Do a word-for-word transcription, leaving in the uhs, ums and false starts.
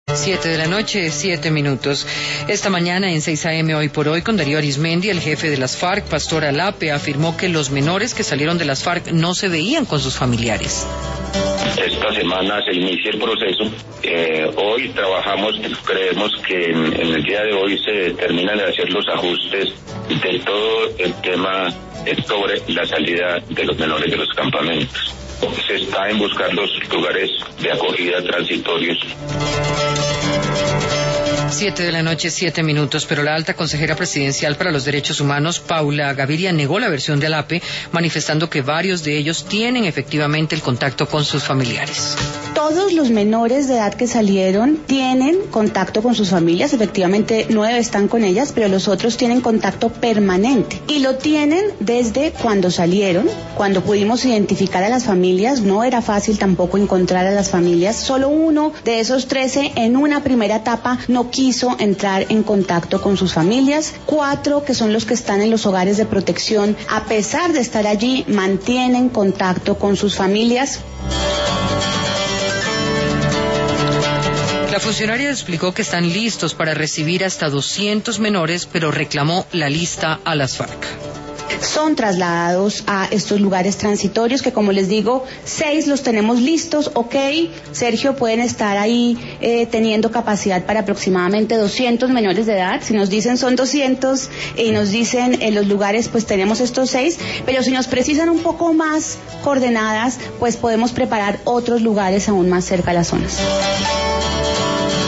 Siete de la noche, siete minutos. Esta mañana en seis a eme Hoy por Hoy con Darío Arizmendi, el jefe de las FARC, Pastor Alape, afirmó que los menores que salieron de las FARC no se veían con sus familiares. Esta semana se inicia el proceso. Eh, hoy trabajamos, creemos que en, en el día de hoy se terminan de hacer los ajustes de todo el tema sobre la salida de los menores de los campamentos. Se está en buscar los lugares de acogida transitorios. Siete de la noche, siete minutos, pero la alta consejera presidencial para los derechos humanos, Paula Gaviria, negó la versión de Alape, manifestando que varios de ellos tienen efectivamente el contacto con sus familiares. Todos los menores de edad que salieron tienen contacto con sus familias, efectivamente nueve están con ellas, pero los otros tienen contacto permanente y lo tienen desde cuando salieron, cuando pudimos identificar a las familias. No era fácil tampoco encontrar a las familias, solo uno de esos trece en una primera etapa no quiso entrar en contacto con sus familias, cuatro que son los que están en los hogares de protección, a pesar de estar allí, mantienen contacto con sus familias. La funcionaria explicó que están listos para recibir hasta doscientos menores, pero reclamó la lista a las FARC. Son trasladados a estos lugares transitorios que, como les digo, seis los tenemos listos. Ok, Sergio, pueden estar ahí eh, teniendo capacidad para aproximadamente doscientos menores de edad. Si nos dicen son doscientos y nos dicen en los lugares, pues tenemos estos seis, pero si nos precisan un poco más coordenadas, pues podemos preparar otros lugares aún más cerca a las zonas.